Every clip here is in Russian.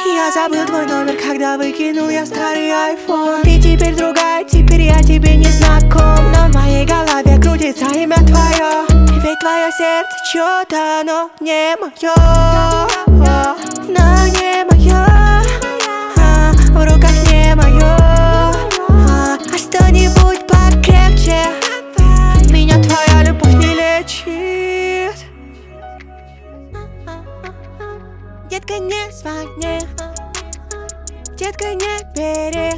Я забыл твой номер, когда выкинул я старый iPhone. Ты теперь другая, теперь я тебе не знаком. Но в моей голове крутится имя твое. Ведь твое сердце чьё-то, но не мое. Но не мое. В руках не мое. А что-нибудь покрепче. Меня твоя любовь не лечит. Детка, не звони, детка, не бери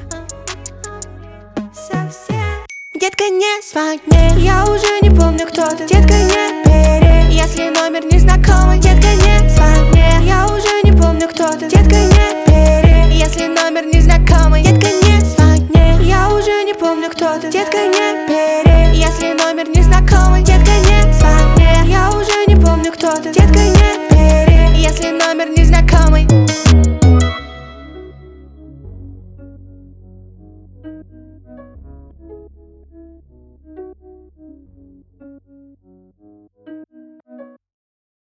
совсем. Детка, не звони, я уже не помню, кто ты. Детка, не бери, если номер незнакомый. Детка, не звони, я уже не помню, кто ты. Детка, не бери, если номер незнакомый. Детка, не звони, я уже не помню, кто ты. Детка,